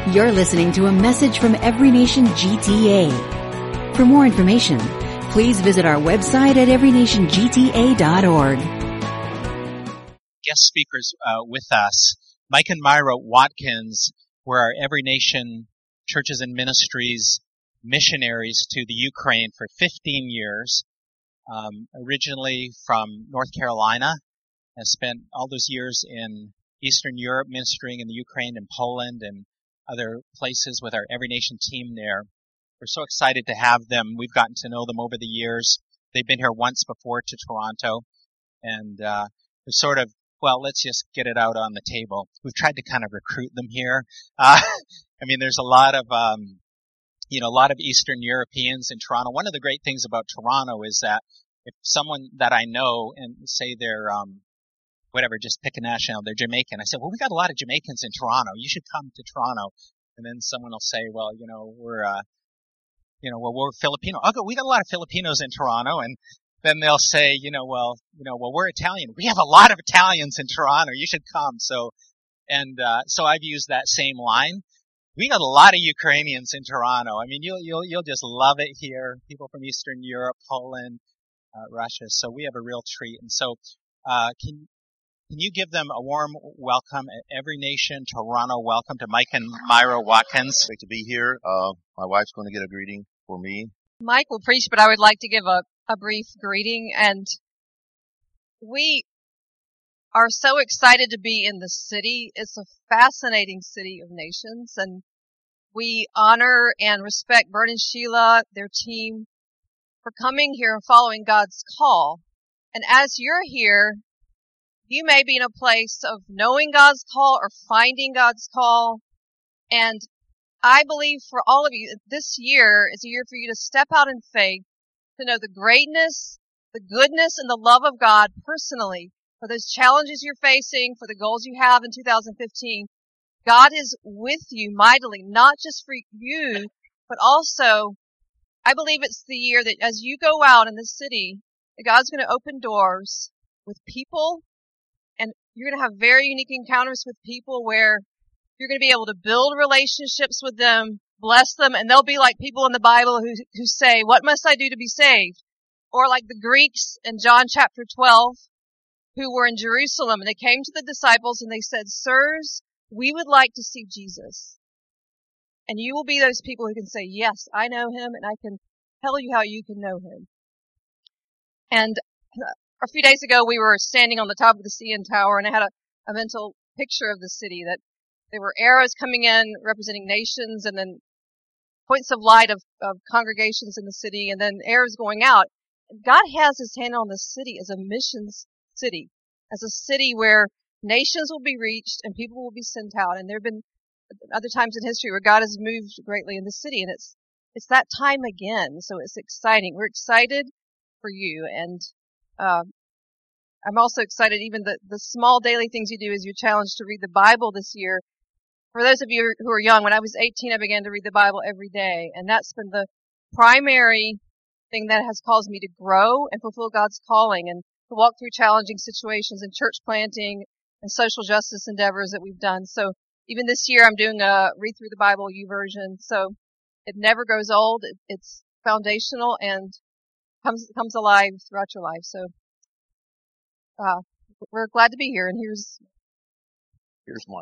You're listening to a message from Every Nation GTA. For more information, please visit our website at everynationgta.org. Guest speakers with us, Mike and Myra Watkins were our Every Nation Churches and Ministries missionaries to the Ukraine for 15 years. Originally from North Carolina, and spent all those years in Eastern Europe ministering in the Ukraine and Poland and other places with our Every Nation team there. We're so excited to have them. We've gotten to know them over the years. They've been here once before to Toronto, and we sort of, well, let's just get it out on the table. We've tried to kind of recruit them here. I mean, there's a lot of Eastern Europeans in Toronto. One of the great things about Toronto is that if someone that I know and say they're, just pick a nationality, they're Jamaican. I said, well, we got a lot of Jamaicans in Toronto. You should come to Toronto. And then someone will say, well, we're Filipino. Oh, we got a lot of Filipinos in Toronto. And then they'll say, we're Italian. We have a lot of Italians in Toronto. You should come. So I've used that same line. We got a lot of Ukrainians in Toronto. I mean, you'll just love it here. People from Eastern Europe, Poland, Russia. So we have a real treat. And so, can you give them a warm welcome at Every Nation Toronto? Welcome to Mike and Myra Watkins. Great to be here. My wife's going to get a greeting for me. Mike will preach, but I would like to give a brief greeting. And we are so excited to be in the city. It's a fascinating city of nations. And we honor and respect Bert and Sheila, their team, for coming here and following God's call. And as you're here, you may be in a place of knowing God's call or finding God's call. And I believe for all of you, this year is a year for you to step out in faith, to know the greatness, the goodness, and the love of God personally for those challenges you're facing, for the goals you have in 2015. God is with you mightily, not just for you, but also, I believe it's the year that as you go out in the city, that God's going to open doors with people. And you're going to have very unique encounters with people where you're going to be able to build relationships with them, bless them, and they'll be like people in the Bible who say, what must I do to be saved? Or like the Greeks in John chapter 12 who were in Jerusalem, and they came to the disciples and they said, sirs, we would like to see Jesus. And you will be those people who can say, yes, I know him, and I can tell you how you can know him. And a few days ago, we were standing on the top of the CN Tower, and I had a mental picture of the city, that there were arrows coming in representing nations, and then points of light of congregations in the city, and then arrows going out. God has his hand on the city as a missions city, as a city where nations will be reached and people will be sent out. And there have been other times in history where God has moved greatly in the city, and it's that time again. So it's exciting. We're excited for you, and I'm also excited, even the small daily things you do as you're challenged to read the Bible this year. For those of you who are young, when I was 18, I began to read the Bible every day, and that's been the primary thing that has caused me to grow and fulfill God's calling and to walk through challenging situations in church planting and social justice endeavors that we've done. So even this year, I'm doing a read through the Bible YouVersion. So it never grows old. It's foundational and comes alive throughout your life. So we're glad to be here, and here's mine.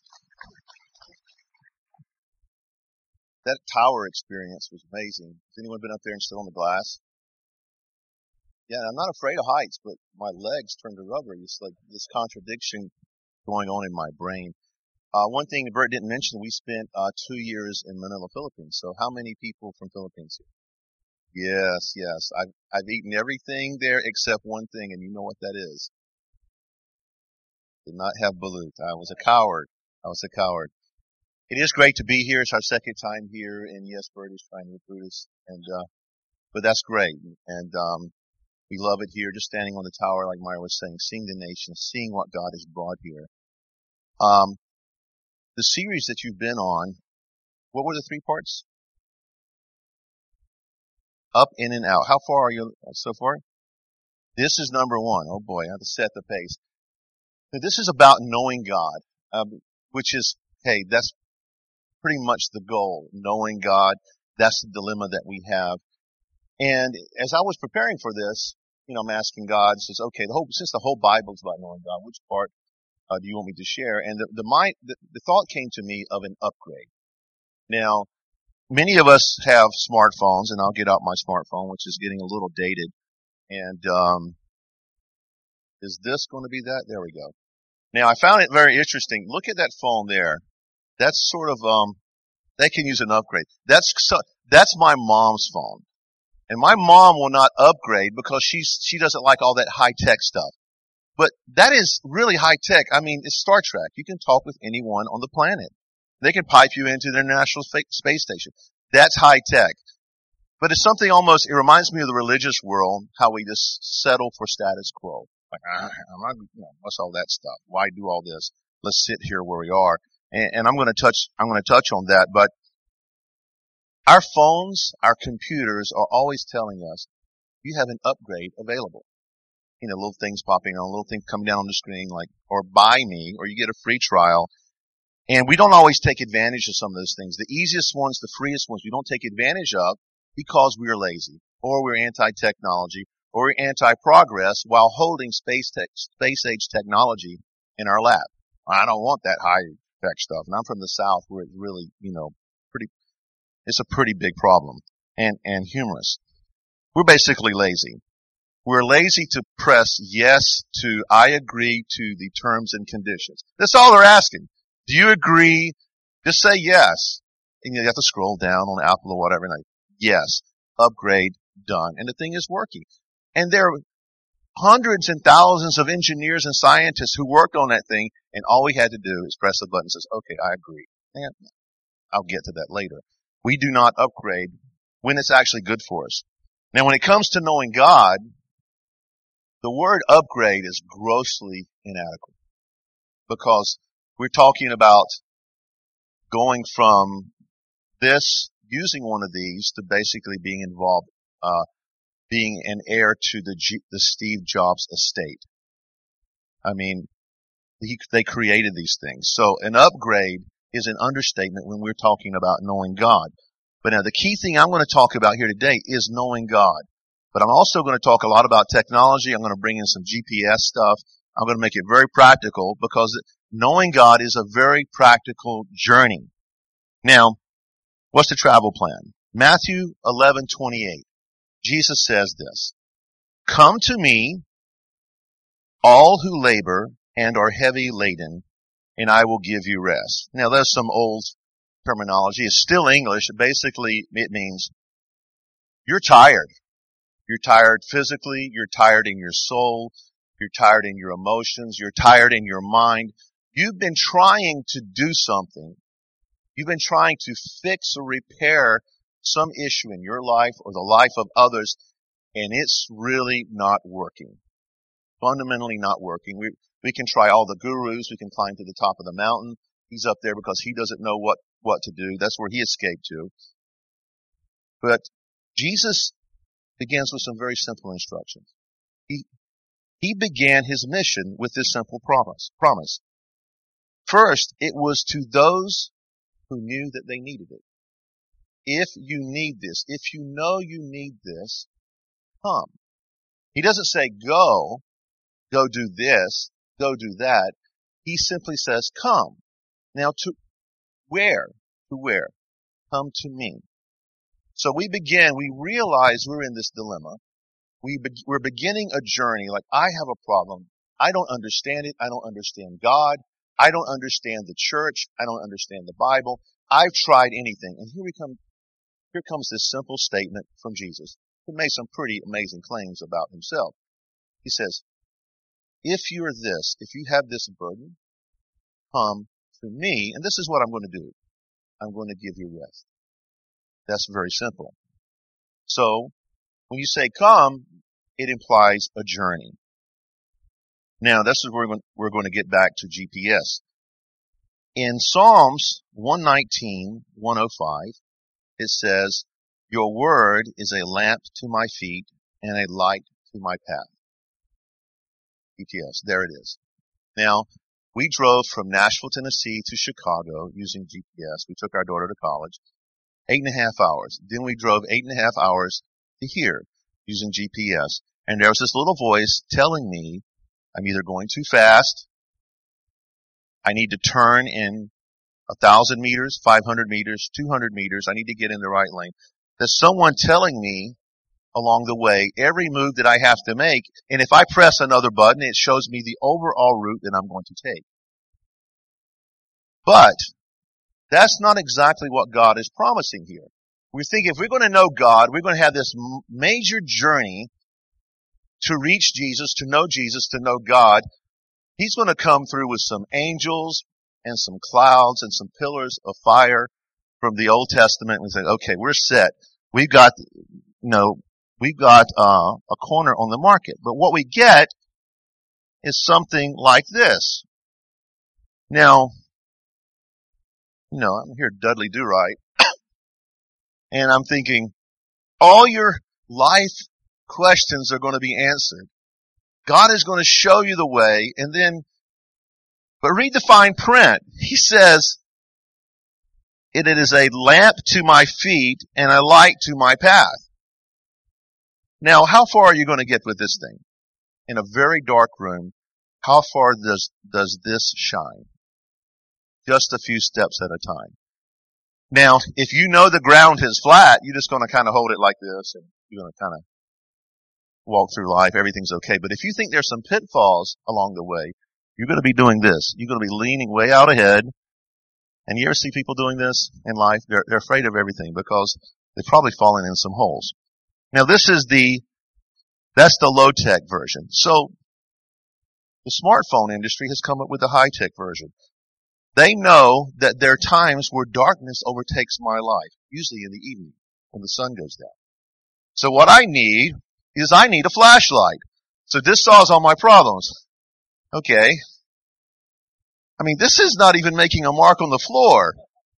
That tower experience was amazing. Has anyone been up there and stood on the glass? Yeah, I'm not afraid of heights, but my legs turn to rubber. It's like this contradiction going on in my brain. One thing that Bert didn't mention, we spent 2 years in Manila, Philippines. So how many people from Philippines here? Yes. I've eaten everything there except one thing, and you know what that is. Did not have balut. I was a coward. It is great to be here. It's our second time here, and yes, Bert is trying to recruit us, but that's great. And we love it here, just standing on the tower, like Myra was saying, seeing the nations, seeing what God has brought here. The series that you've been on, what were the 3 parts? Up, in, and out. How far are you so far? This is number 1. Oh boy, I have to set the pace. Now, this is about knowing God, which is, hey, that's pretty much the goal, knowing God. That's the dilemma that we have. And as I was preparing for this, I'm asking God, says, okay, since the whole Bible is about knowing God, which part do you want me to share? And the thought came to me of an upgrade. Now, many of us have smartphones, and I'll get out my smartphone, which is getting a little dated. And is this going to be that? There we go. Now, I found it very interesting. Look at that phone there. That's sort of they can use an upgrade. That's my mom's phone. And my mom will not upgrade because she doesn't like all that high-tech stuff. But that is really high-tech. I mean, it's Star Trek. You can talk with anyone on the planet. They can pipe you into the International Space Station. That's high-tech. But it's something it reminds me of the religious world, how we just settle for status quo. Like, what's all that stuff? Why do all this? Let's sit here where we are. And I'm going to touch on that, but our phones, our computers are always telling us, you have an upgrade available. Little things popping on, little things coming down on the screen like, or buy me, or you get a free trial. And we don't always take advantage of some of those things. The easiest ones, the freest ones, we don't take advantage of because we are lazy, or we're anti-technology, or we're anti-progress while holding space-age technology in our lap. I don't want that high-tech stuff. And I'm from the South where it's really, it's a pretty big problem and humorous. We're basically lazy. We're lazy to press yes to I agree to the terms and conditions. That's all they're asking. Do you agree? Just say yes. And you have to scroll down on Apple or whatever. And yes, upgrade, done. And the thing is working. And there are hundreds and thousands of engineers and scientists who worked on that thing, and all we had to do is press the button and says, okay, I agree. And I'll get to that later. We do not upgrade when it's actually good for us. Now, when it comes to knowing God, the word upgrade is grossly inadequate because we're talking about going from using one of these to basically being involved, being an heir to the Steve Jobs estate. I mean, they created these things. So an upgrade is an understatement when we're talking about knowing God. But now the key thing I'm going to talk about here today is knowing God. But I'm also going to talk a lot about technology. I'm going to bring in some GPS stuff. I'm going to make it very practical because knowing God is a very practical journey. Now, what's the travel plan? Matthew 11:28. Jesus says this, "Come to me, all who labor and are heavy laden, and I will give you rest." Now, there's some old terminology. It's still English. Basically, it means you're tired. You're tired physically. You're tired in your soul. You're tired in your emotions. You're tired in your mind. You've been trying to do something. You've been trying to fix or repair some issue in your life or the life of others, and it's really not working. Fundamentally not working. We can try all the gurus. We can climb to the top of the mountain. He's up there because he doesn't know what to do. That's where he escaped to. But Jesus begins with some very simple instructions. He began his mission with this simple promise. First, it was to those who knew that they needed it. If you need this, if you know you need this, come. He doesn't say go do this, go do that. He simply says come. Now to where? To where? Come to me. So we realize we're in this dilemma. We're beginning a journey like I have a problem. I don't understand it. I don't understand God. I don't understand the church. I don't understand the Bible. I've tried anything. And here comes this simple statement from Jesus, who made some pretty amazing claims about himself. He says, if you have this burden, come to me, and this is what I'm going to do. I'm going to give you rest. That's very simple. So, when you say come, it implies a journey. Now, this is where we're going to get back to GPS. In Psalms 119:105, it says, your word is a lamp to my feet and a light to my path. GPS, there it is. Now, We drove from Nashville, Tennessee to Chicago using GPS. We took our daughter to college. 8.5 hours. Then we drove 8.5 hours to here using GPS. And there was this little voice telling me I'm either going too fast, I need to turn in 1,000 meters, 500 meters, 200 meters, I need to get in the right lane. There's someone telling me along the way every move that I have to make, and if I press another button, it shows me the overall route that I'm going to take. But that's not exactly what God is promising here. We think if we're going to know God, we're going to have this major journey to reach Jesus, to know God. He's going to come through with some angels and some clouds and some pillars of fire from the Old Testament. We say, okay, we're set. We've got a corner on the market. But what we get is something like this. Now, I'm here Dudley Do-Right, and I'm thinking, all your life questions are going to be answered. God is going to show you the way, but read the fine print. He says, it is a lamp to my feet and a light to my path. Now, how far are you going to get with this thing? In a very dark room, how far does this shine? Just a few steps at a time. Now, if you know the ground is flat, you're just going to kind of hold it like this, and you're going to kind of walk through life. Everything's okay. But if you think there's some pitfalls along the way, you're going to be doing this. You're going to be leaning way out ahead. And you ever see people doing this in life? They're afraid of everything because they've probably fallen in some holes. Now, that's the low-tech version. So, the smartphone industry has come up with the high-tech version. They know that there are times where darkness overtakes my life, usually in the evening when the sun goes down. So what I need is a flashlight. So this solves all my problems. Okay. This is not even making a mark on the floor.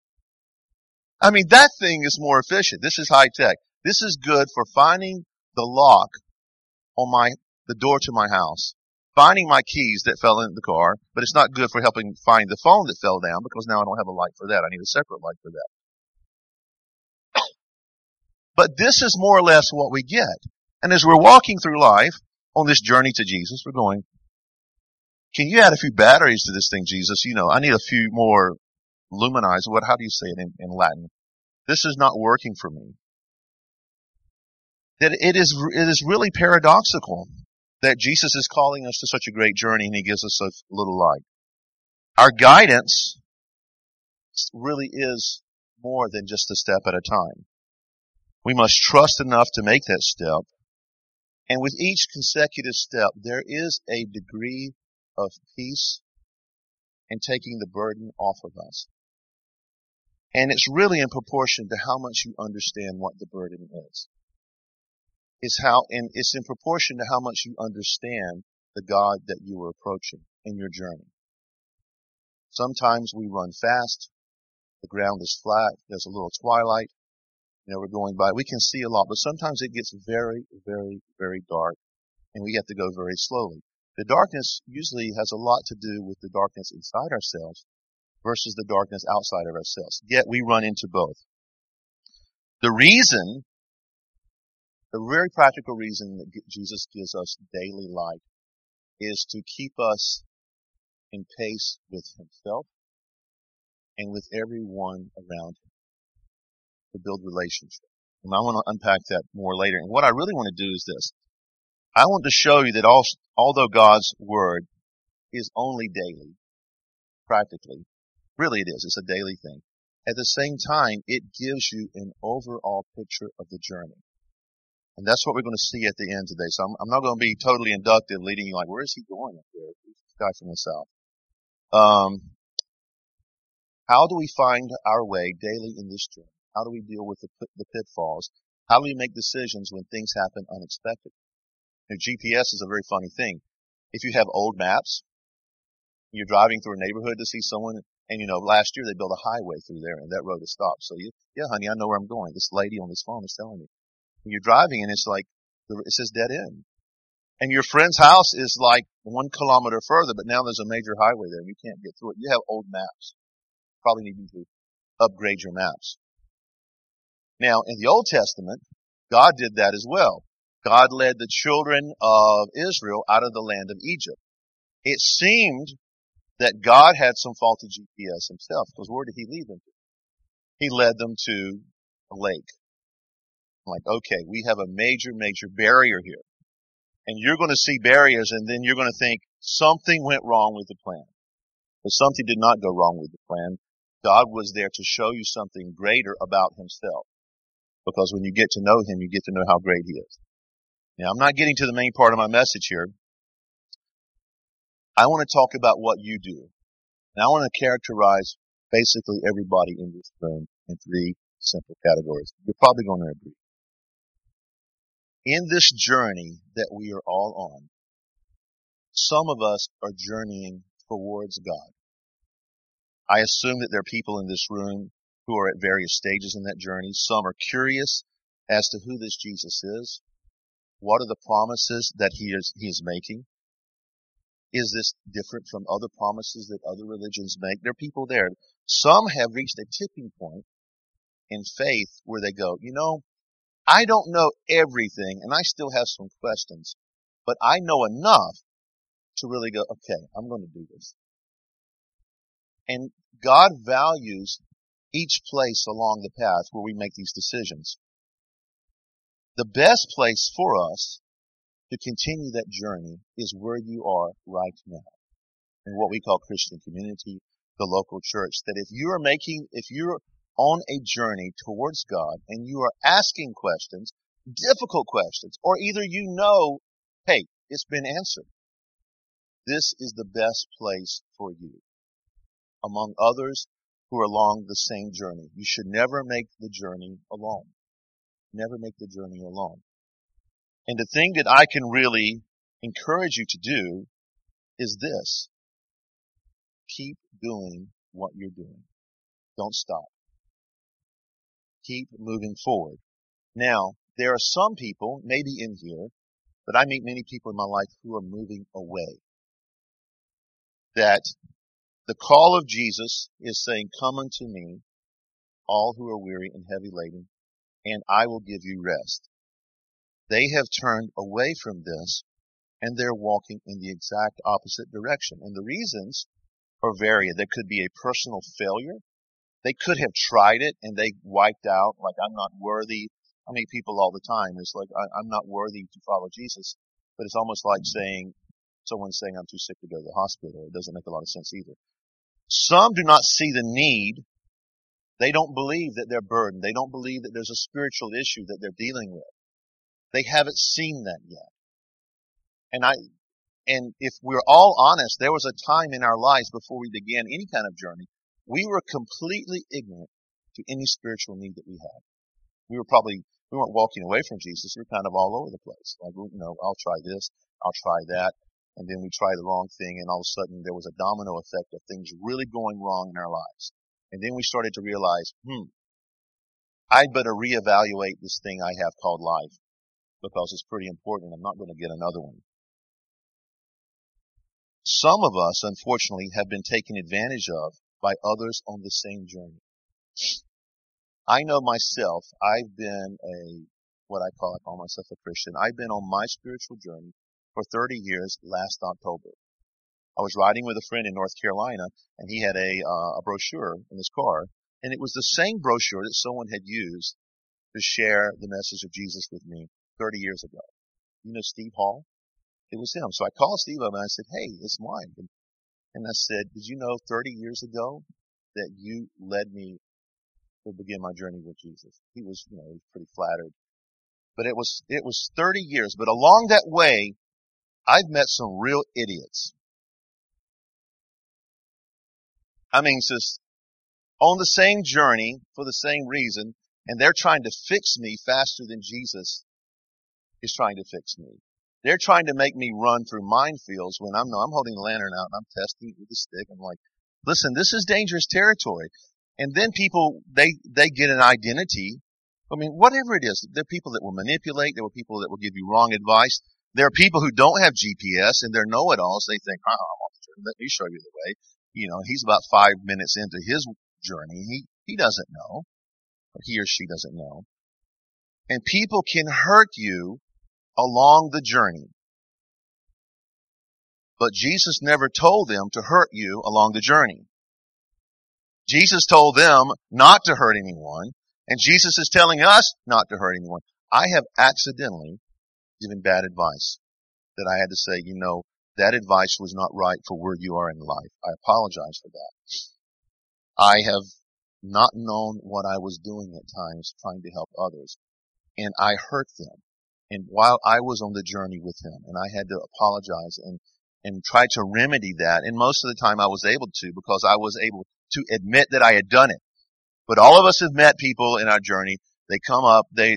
That thing is more efficient. This is high-tech. This is good for finding the lock on the door to my house. Finding my keys that fell in the car, but it's not good for helping find the phone that fell down because now I don't have a light for that. I need a separate light for that. But this is more or less what we get. And as we're walking through life on this journey to Jesus, we're going, can you add a few batteries to this thing, Jesus? I need a few more luminize. How do you say it in Latin? This is not working for me. That it is really paradoxical that Jesus is calling us to such a great journey and He gives us so little light. Our guidance really is more than just a step at a time. We must trust enough to make that step. And with each consecutive step, there is a degree of peace and taking the burden off of us. And it's really in proportion to how much you understand what the burden is. It's in proportion to how much you understand the God that you are approaching in your journey. Sometimes we run fast. The ground is flat. There's a little twilight. We're going by. We can see a lot, but sometimes it gets very, very, very dark, and we have to go very slowly. The darkness usually has a lot to do with the darkness inside ourselves versus the darkness outside of ourselves. Yet we run into both. The very practical reason that Jesus gives us daily light is to keep us in pace with Himself and with everyone around Him, to build relationship. And I want to unpack that more later. And what I really want to do is this. I want to show you that although God's Word is only daily, practically, really it is, it's a daily thing. At the same time, it gives you an overall picture of the journey. And that's what we're going to see at the end today. So I'm not going to be totally inductive, leading you like, where is he going up there? This guy from the south. How do we find our way daily in this journey? How do we deal with the pitfalls? How do we make decisions when things happen unexpected? GPS is a very funny thing. If you have old maps, you're driving through a neighborhood to see someone, and last year they built a highway through there, and that road is stopped. So yeah, honey, I know where I'm going. This lady on this phone is telling me. And you're driving, and it's like, it says dead end. And your friend's house is like 1 kilometer further, but now there's a major highway there and you can't get through it. You have old maps. Probably need to upgrade your maps. Now, in the Old Testament, God did that as well. God led the children of Israel out of the land of Egypt. It seemed that God had some faulty GPS himself, because where did he lead them to? He led them to a lake. I'm like, okay, we have a major barrier here. And you're going to see barriers, and then you're going to think something went wrong with the plan. But something did not go wrong with the plan. God was there to show you something greater about himself. Because when you get to know him, you get to know how great he is. Now, I'm not getting to the main part of my message here. I want to talk about what you do. And I want to characterize basically everybody in this room in 3 simple categories. You're probably going to agree. In this journey that we are all on, some of us are journeying towards God. I assume that there are people in this room who are at various stages in that journey. Some are curious as to who this Jesus is. What are the promises that he is making? Is this different from other promises that other religions make? There are people there. Some have reached a tipping point in faith where they go, I don't know everything and I still have some questions, but I know enough to really go, okay, I'm going to do this. And God values each place along the path where we make these decisions. The best place for us to continue that journey is where you are right now, in what we call Christian community, the local church. That if you're on a journey towards God and you are asking questions, difficult questions, or either hey, it's been answered, this is the best place for you. Among others who are along the same journey. You should never make the journey alone. Never make the journey alone. And the thing that I can really encourage you to do is this. Keep doing what you're doing. Don't stop. Keep moving forward. Now, there are some people, maybe in here, but I meet many people in my life who are moving away. That the call of Jesus is saying, come unto me, all who are weary and heavy laden, and I will give you rest. They have turned away from this, and they're walking in the exact opposite direction. And the reasons are varied. There could be a personal failure. They could have tried it, and they wiped out, like, I'm not worthy. I meet people all the time. It's like, I'm not worthy to follow Jesus. But it's almost like someone saying, I'm too sick to go to the hospital. It doesn't make a lot of sense either. Some do not see the need. They don't believe that they're burdened. They don't believe that there's a spiritual issue that they're dealing with. They haven't seen that yet. And if we're all honest, there was a time in our lives before we began any kind of journey, we were completely ignorant to any spiritual need that we had. We weren't walking away from Jesus. We were kind of all over the place. Like, I'll try this, I'll try that. And then we try the wrong thing, and all of a sudden there was a domino effect of things really going wrong in our lives. And then we started to realize, I'd better reevaluate this thing I have called life, because it's pretty important. I'm not going to get another one. Some of us, unfortunately, have been taken advantage of by others on the same journey. I know myself, I've been I call myself a Christian. I've been on my spiritual journey for 30 years last October. I was riding with a friend in North Carolina, and he had a brochure in his car, and it was the same brochure that someone had used to share the message of Jesus with me 30 years ago. You know Steve Hall? It was him. So I called Steve up and I said, hey, it's Mike. And I said, did you know 30 years ago that you led me to begin my journey with Jesus? He was, he was pretty flattered. But it was 30 years. But along that way, I've met some real idiots. I mean, just on the same journey for the same reason, and they're trying to fix me faster than Jesus is trying to fix me. They're trying to make me run through minefields when I'm holding the lantern out and I'm testing it with a stick. I'm like, listen, this is dangerous territory. And then people, they get an identity. I mean, whatever it is, there are people that will manipulate. There were people that will give you wrong advice. There are people who don't have GPS and they're know-it-alls. They think, I'm on the journey. Let me show you the way. He's about 5 minutes into his journey. He doesn't know, or he or she doesn't know. And people can hurt you along the journey. But Jesus never told them to hurt you along the journey. Jesus told them not to hurt anyone, and Jesus is telling us not to hurt anyone. I have accidentally given bad advice that I had to say, that advice was not right for where you are in life. I apologize for that. I have not known what I was doing at times trying to help others, and I hurt them. And while I was on the journey with him, and I had to apologize and try to remedy that, and most of the time I was able to because I was able to admit that I had done it. But all of us have met people in our journey. They come up, they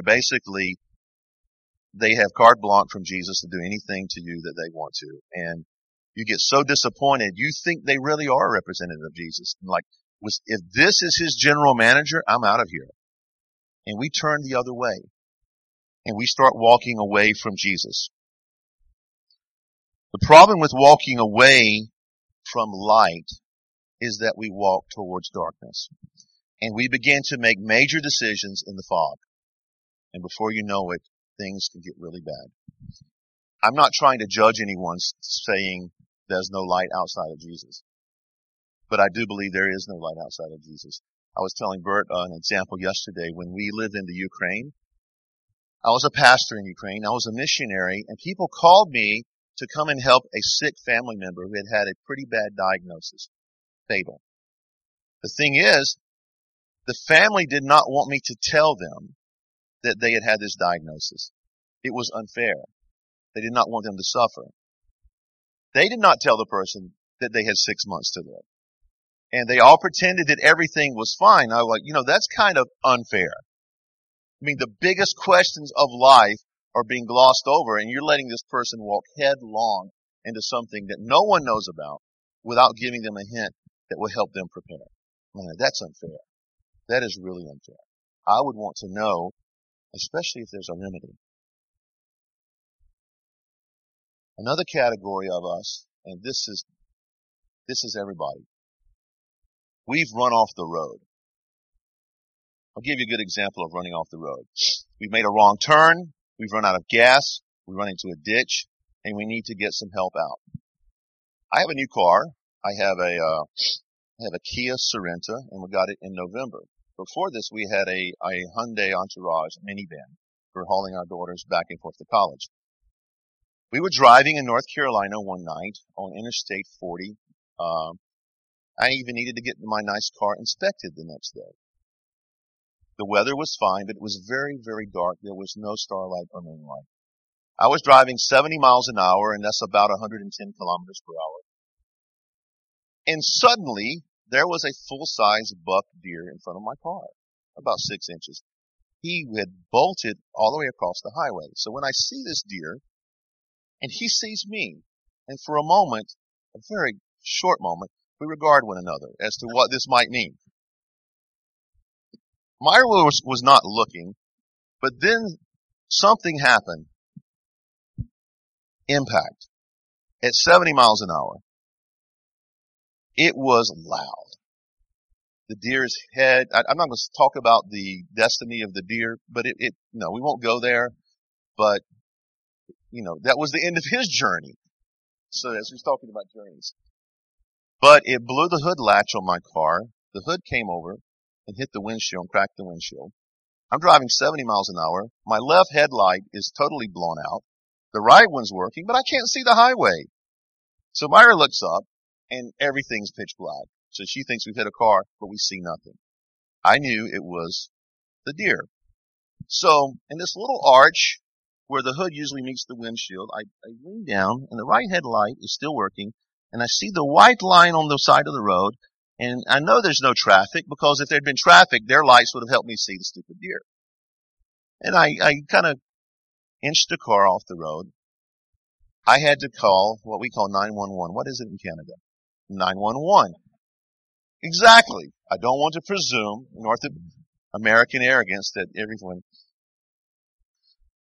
have carte blanche from Jesus to do anything to you that they want to. And you get so disappointed. You think they really are a representative of Jesus. And if this is his general manager, I'm out of here. And we turn the other way. And we start walking away from Jesus. The problem with walking away from light is that we walk towards darkness. And we begin to make major decisions in the fog. And before you know it, things can get really bad. I'm not trying to judge anyone saying there's no light outside of Jesus. But I do believe there is no light outside of Jesus. I was telling Bert an example yesterday. When we lived in the Ukraine, I was a pastor in Ukraine. I was a missionary, and people called me to come and help a sick family member who had had a pretty bad diagnosis, fatal. The thing is, the family did not want me to tell them that they had had this diagnosis. It was unfair. They did not want them to suffer. They did not tell the person that they had 6 months to live. And they all pretended that everything was fine. I was like, that's kind of unfair. I mean, the biggest questions of life are being glossed over, and you're letting this person walk headlong into something that no one knows about without giving them a hint that will help them prepare. Man, that's unfair. That is really unfair. I would want to know, especially if there's a remedy. Another category of us, and this is everybody. We've run off the road. I'll give you a good example of running off the road. We've made a wrong turn. We've run out of gas. We run into a ditch, and we need to get some help out. I have a new car. I have a Kia Sorento, and we got it in November. Before this, we had a Hyundai Entourage minivan for hauling our daughters back and forth to college. We were driving in North Carolina one night on Interstate 40. I even needed to get my nice car inspected the next day. The weather was fine, but it was very, very dark. There was no starlight or moonlight. I was driving 70 miles an hour, and that's about 110 kilometers per hour. And suddenly, there was a full-size buck deer in front of my car, about 6 inches. He had bolted all the way across the highway. So when I see this deer, and he sees me, and for a moment, a very short moment, we regard one another as to what this might mean. Myra was not looking, but then something happened. Impact. At 70 miles an hour. It was loud. The deer's head, I'm not going to talk about the destiny of the deer, but no, we won't go there. But, that was the end of his journey. So as we're talking about journeys. But it blew the hood latch on my car. The hood came over and hit the windshield and cracked the windshield. I'm driving 70 miles an hour. My left headlight is totally blown out. The right one's working, but I can't see the highway. So Myra looks up and everything's pitch black. So she thinks we've hit a car, but we see nothing. I knew it was the deer. So in this little arch where the hood usually meets the windshield, I lean down and the right headlight is still working. And I see the white line on the side of the road. And I know there's no traffic because if there'd been traffic, their lights would have helped me see the stupid deer. And I kind of inched the car off the road. I had to call what we call 911. What is it in Canada? 911. Exactly. I don't want to presume North American arrogance that everyone.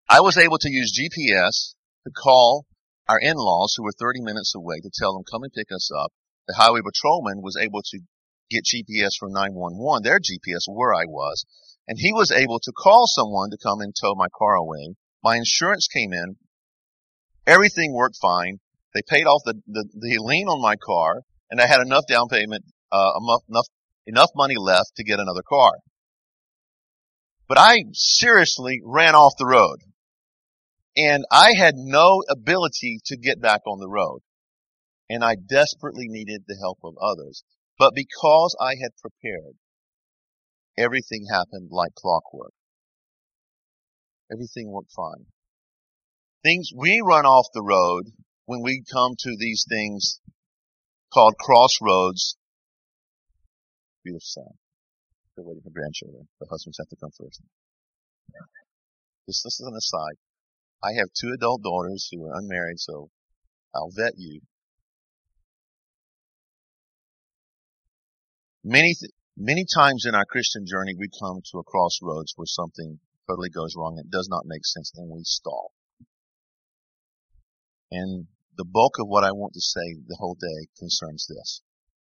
I was able to use GPS to call our in-laws who were 30 minutes away to tell them, come and pick us up. The highway patrolman was able to get GPS from 911, their GPS, where I was, and he was able to call someone to come and tow my car away. My insurance came in. Everything worked fine. They paid off the lien on my car, and I had enough down payment, enough money left to get another car. But I seriously ran off the road, and I had no ability to get back on the road, and I desperately needed the help of others. But because I had prepared, everything happened like clockwork. Everything worked fine. We run off the road when we come to these things called crossroads. Beautiful sound. They're waiting for grandchildren. The husbands have to come first. This is an aside. I have 2 adult daughters who are unmarried, so I'll vet you. Many times in our Christian journey, we come to a crossroads where something totally goes wrong. It does not make sense, and we stall. And the bulk of what I want to say the whole day concerns this.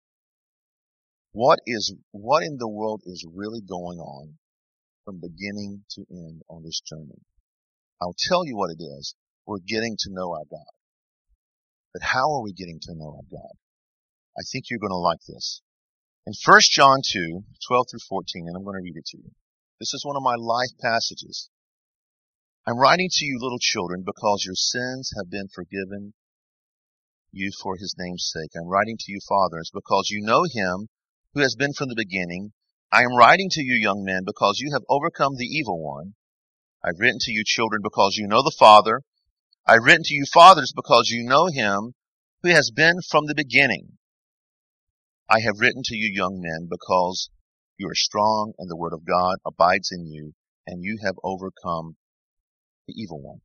What in the world is really going on from beginning to end on this journey? I'll tell you what it is. We're getting to know our God. But how are we getting to know our God? I think you're going to like this. In 1 John 2, 12 through 14, and I'm going to read it to you. This is one of my life passages. I'm writing to you, little children, because your sins have been forgiven you for his name's sake. I'm writing to you, fathers, because you know him who has been from the beginning. I am writing to you, young men, because you have overcome the evil one. I've written to you, children, because you know the Father. I've written to you, fathers, because you know him who has been from the beginning. I have written to you, young men, because you are strong and the word of God abides in you, and you have overcome the evil one.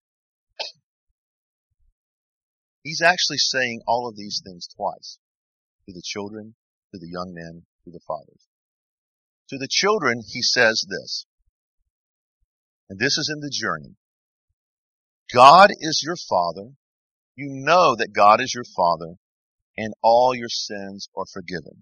He's actually saying all of these things twice. To the children, to the young men, to the fathers. To the children, he says this. And this is in the journey. God is your Father. You know that God is your Father, and all your sins are forgiven.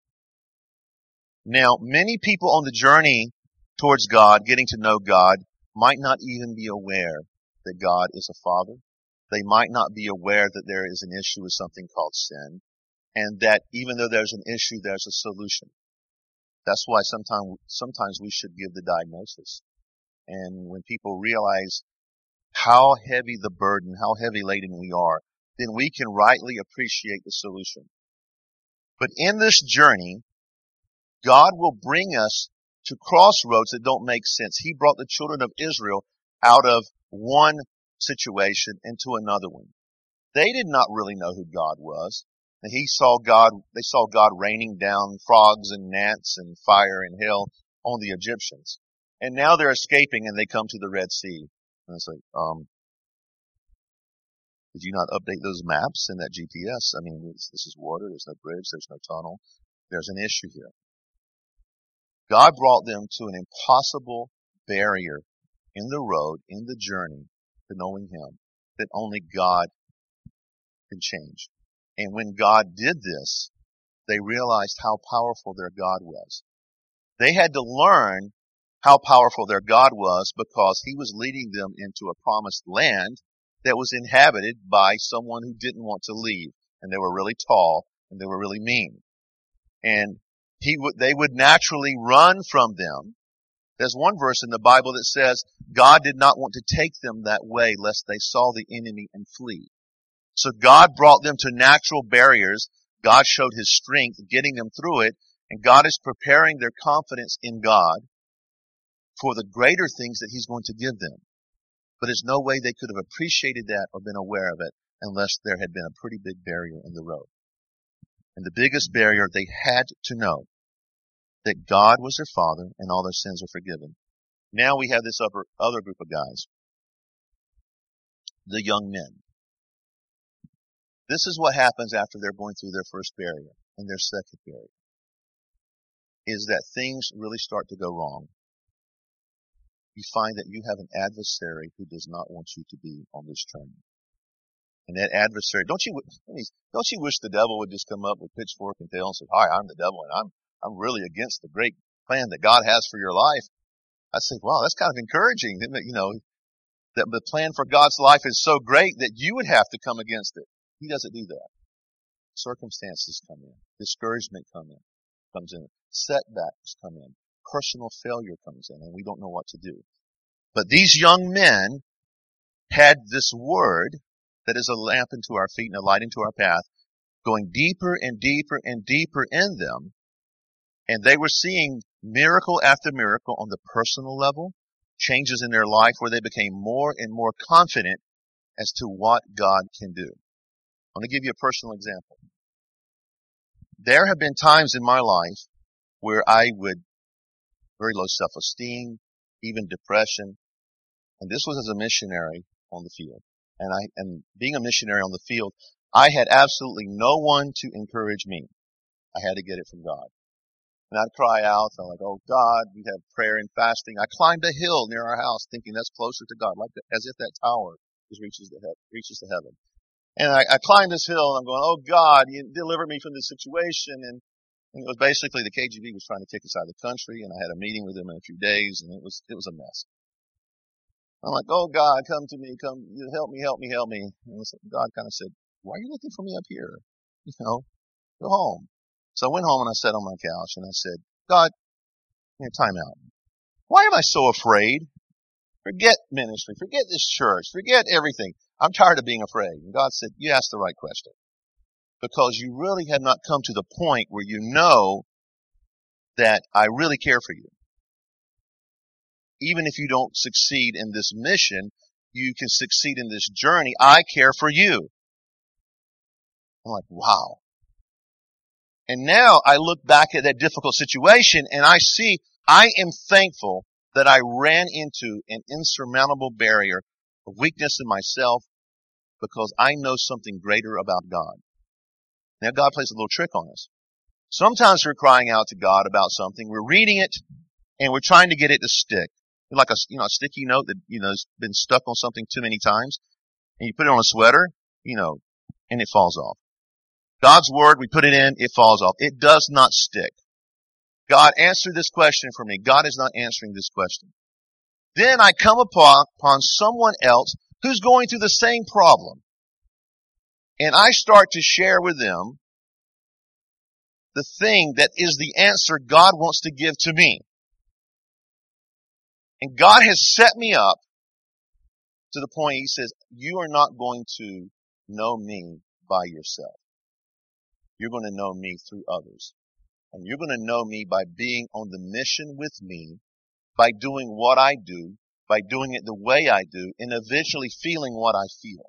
Now, many people on the journey towards God, getting to know God, might not even be aware that God is a Father. They might not be aware that there is an issue with something called sin, and that even though there's an issue, there's a solution. That's why sometimes we should give the diagnosis. And when people realize how heavy the burden, how heavy laden we are, then we can rightly appreciate the solution. But in this journey, God will bring us to crossroads that don't make sense. He brought the children of Israel out of one situation into another one. They did not really know who God was. And they saw God raining down frogs and gnats and fire and hail on the Egyptians. And now they're escaping and they come to the Red Sea. And it's like, did you not update those maps and that GPS? I mean, this is water, there's no bridge, there's no tunnel. There's an issue here. God brought them to an impossible barrier in the road, in the journey to knowing him, that only God can change. And when God did this, they realized how powerful their God was. They had to learn how powerful their God was because he was leading them into a promised land that was inhabited by someone who didn't want to leave. And they were really tall and they were really mean. And they would naturally run from them. There's one verse in the Bible that says God did not want to take them that way lest they saw the enemy and flee. So God brought them to natural barriers. God showed his strength getting them through it. And God is preparing their confidence in God for the greater things that he's going to give them. But there's no way they could have appreciated that or been aware of it unless there had been a pretty big barrier in the road. And the biggest barrier, they had to know that God was their Father and all their sins are forgiven. Now we have this other group of guys, the young men. This is what happens after they're going through their first barrier and their second barrier, is that things really start to go wrong. you find that you have an adversary who does not want you to be on this journey. And that adversary, don't you wish the devil would just come up with pitchfork and tail and say, "Hi, I'm the devil, and I'm really against the great plan that God has for your life." I say, wow, that's kind of encouraging. That the plan for God's life is so great that you would have to come against it. He doesn't do that. Circumstances come in. Discouragement comes in. Setbacks come in. Personal failure comes in, and we don't know what to do. But these young men had this word that is a lamp unto our feet and a light unto our path, going deeper and deeper and deeper in them. And they were seeing miracle after miracle on the personal level, changes in their life where they became more and more confident as to what God can do. I'm going to give you a personal example. There have been times in my life where I would very low self-esteem, even depression, and this was as a missionary on the field. And being a missionary on the field, I had absolutely no one to encourage me. I had to get it from God. And I'd cry out, I'm like, "Oh God," we'd have prayer and fasting. I climbed a hill near our house thinking that's closer to God, like as if that tower just reaches to heaven. And I climbed this hill and I'm going, "Oh God, you deliver me from this situation." And it was basically the KGB was trying to kick us out of the country, and I had a meeting with them in a few days, and it was a mess. I'm like, "Oh God, come to me, come, help me, help me, help me." And God kind of said, "Why are you looking for me up here? Go home." So I went home and I sat on my couch and I said, "God, time out. Why am I so afraid? Forget ministry, forget this church, forget everything. I'm tired of being afraid." And God said, "You asked the right question. Because you really have not come to the point where you know that I really care for you. Even if you don't succeed in this mission, you can succeed in this journey. I care for you." I'm like, wow. And now I look back at that difficult situation and I see I am thankful that I ran into an insurmountable barrier of weakness in myself because I know something greater about God. Now God plays a little trick on us. Sometimes we're crying out to God about something, we're reading it, and we're trying to get it to stick. Like a sticky note that, has been stuck on something too many times, and you put it on a sweater, and it falls off. God's word, we put it in, it falls off. It does not stick. God, answer this question for me. God is not answering this question. Then I come upon someone else who's going through the same problem. And I start to share with them the thing that is the answer God wants to give to me. And God has set me up to the point He says, "You are not going to know me by yourself. You're going to know me through others. And you're going to know me by being on the mission with me, by doing what I do, by doing it the way I do, and eventually feeling what I feel."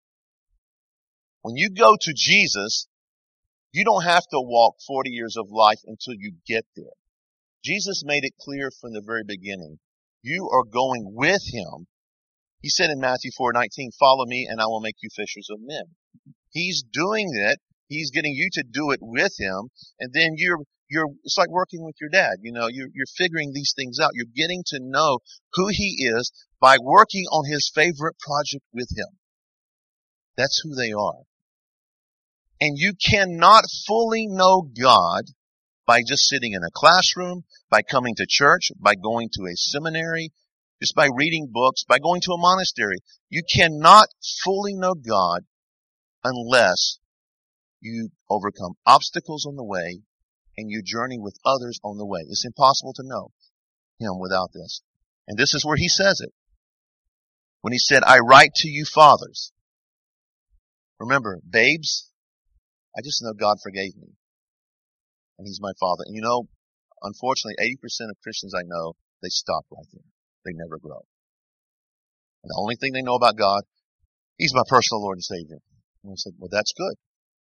When you go to Jesus, you don't have to walk 40 years of life until you get there. Jesus made it clear from the very beginning. You are going with Him. He said in Matthew 4:19, "Follow me and I will make you fishers of men." He's doing it. He's getting you to do it with Him. And then it's like working with your dad. You're figuring these things out. You're getting to know who He is by working on His favorite project with Him. That's who they are. And you cannot fully know God by just sitting in a classroom, by coming to church, by going to a seminary, just by reading books, by going to a monastery. You cannot fully know God unless you overcome obstacles on the way and you journey with others on the way. It's impossible to know Him without this. And this is where He says it. When He said, "I write to you fathers." Remember, babes, I just know God forgave me. And He's my Father. And unfortunately, 80% of Christians I know, they stop right there. They never grow. And the only thing they know about God, He's my personal Lord and Savior. And I said, well, that's good.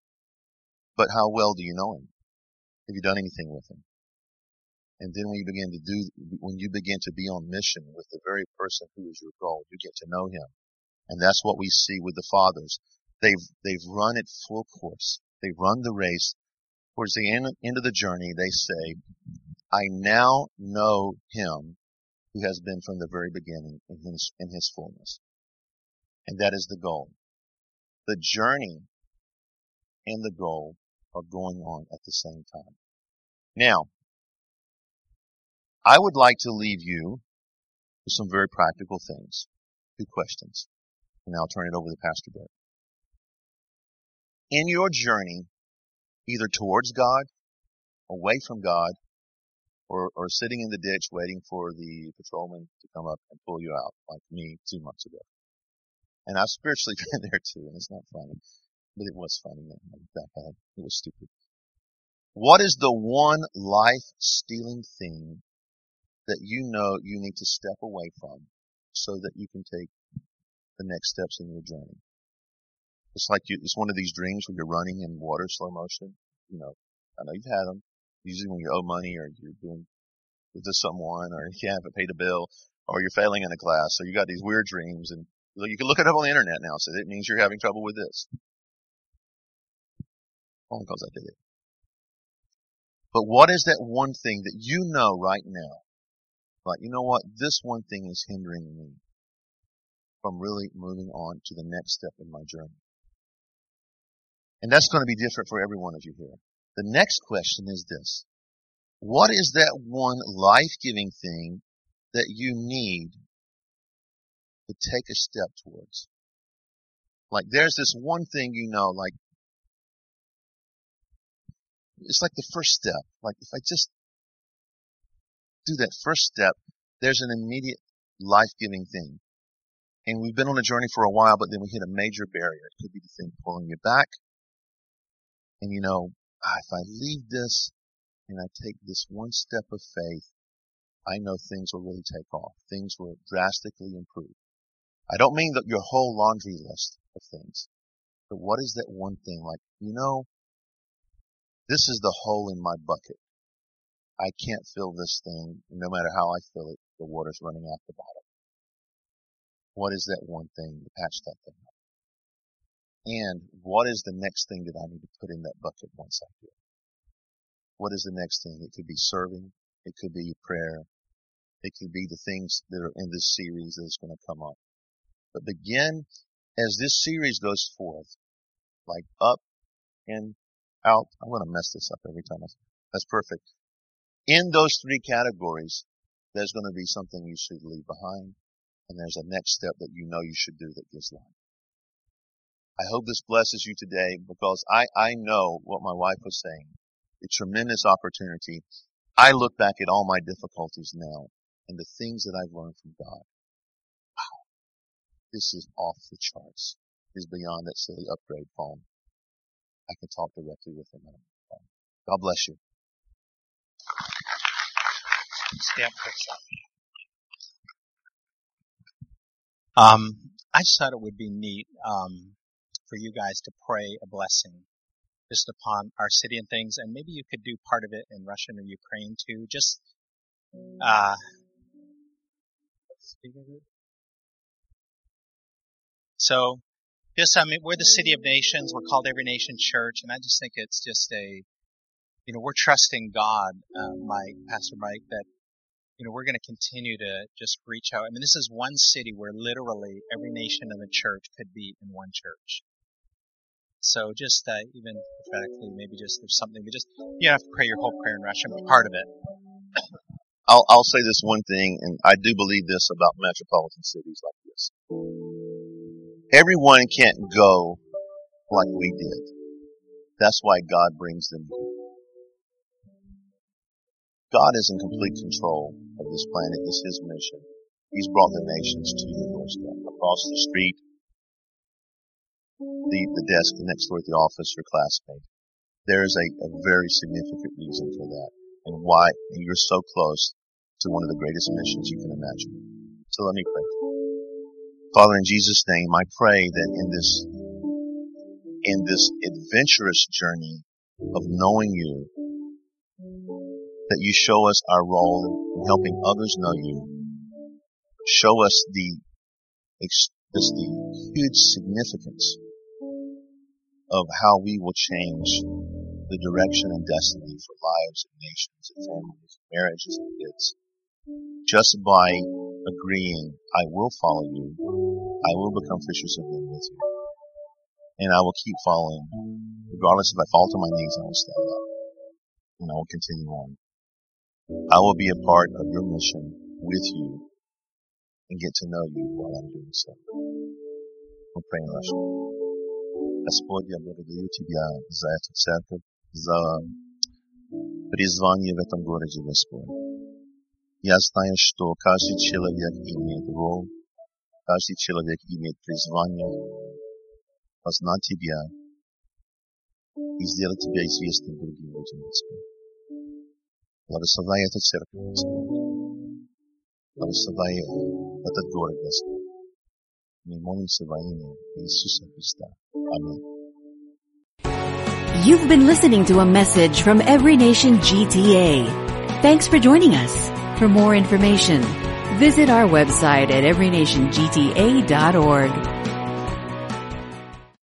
But how well do you know Him? Have you done anything with Him? And then when you begin to be on mission with the very person who is your goal, you get to know Him. And that's what we see with the fathers. They've run it full course. They've run the race. Towards the end of the journey, they say, "I now know Him who has been from the very beginning in his fullness. And that is the goal. The journey and the goal are going on at the same time. Now, I would like to leave you with some very practical things. 2 questions. And I'll turn it over to Pastor Bert. In your journey, either towards God, away from God, or sitting in the ditch waiting for the patrolman to come up and pull you out, like me 2 months ago. And I've spiritually been there too, and it's not funny. But it was funny then. It was stupid. What is the one life-stealing thing that you know you need to step away from so that you can take the next steps in your journey? It's like it's one of these dreams where you're running in water slow motion. You know, I know you've had them. Usually when you owe money or you're doing with someone or you haven't paid a bill or you're failing in a class. So you got these weird dreams, and you can look it up on the internet now. So it means you're having trouble with this. Only because I did it. But what is that one thing that you know right now? Like, you know what? This one thing is hindering me from really moving on to the next step in my journey. And that's going to be different for every one of you here. The next question is this. What is that one life-giving thing that you need to take a step towards? Like, there's this one thing you know, like, it's like the first step. Like, if I just do that first step, there's an immediate life-giving thing. And we've been on a journey for a while, but then we hit a major barrier. It could be the thing pulling you back. And you know, if I leave this and I take this one step of faith, I know things will really take off. Things will drastically improve. I don't mean that your whole laundry list of things, but what is that one thing? Like, you know, this is the hole in my bucket. I can't fill this thing. No matter how I fill it, the water's running out the bottom. What is that one thing to patch that thing up? And what is the next thing that I need to put in that bucket once I do it? What is the next thing? It could be serving. It could be prayer. It could be the things that are in this series that is going to come up. But begin as this series goes forth, like up and out. I'm going to mess this up every time. That's perfect. In those 3 categories, there's going to be something you should leave behind. And there's a next step that you know you should do that gives life. I hope this blesses you today because I know what my wife was saying. A tremendous opportunity. I look back at all my difficulties now and the things that I've learned from God. Wow. This is off the charts. It is beyond that silly upgrade phone. I can talk directly with him on the phone. God bless you. Stamp picks up. I just thought it would be neat for you guys to pray a blessing just upon our city and things, and maybe you could do part of it in Russian or Ukraine too. Just so just we're the City of Nations. We're called Every Nation Church, and I just think it's just we're trusting God, Pastor Mike, that we're going to continue to just reach out. I mean, this is one city where literally every nation in the church could be in one church. So just even prophetically, maybe just there's something. But just you don't have to pray your whole prayer in Russian, but part of it. I'll say this one thing, and I do believe this about metropolitan cities like this. Everyone can't go like we did. That's why God brings them here. God is in complete control of this planet. It's His mission. He's brought the nations to your doorstep. Across the street, the desk next door at the office, your classmate. There is a very significant reason for that and why you're so close to one of the greatest missions you can imagine. So let me pray. Father, in Jesus' name, I pray that in this adventurous journey of knowing you, that you show us our role in helping others know you. Show us the huge significance of how we will change the direction and destiny for lives and nations and families, marriages and kids. just by agreeing, I will follow you, I will become fishers of men with you. And I will keep following. Regardless if I fall to my knees, I will stand up. And I will continue on. I will be a part of your mission with you and get to know you while I'm doing so. Мы praying Russian. Господь, я благодарю Тебя за эту церковь, за призвание в этом городе, Господь. Я знаю, что каждый человек имеет роль, каждый человек имеет призвание познать Тебя и сделать Тебя известным другим людям, Господь. Благословляй эту церковь, Господь. Благословляй этот город, Господь. Мы молимся во имя Иисуса Христа. Аминь. You've been listening to a message from Every Nation GTA. Thanks for joining us. For more information, visit our website at everynationgta.org.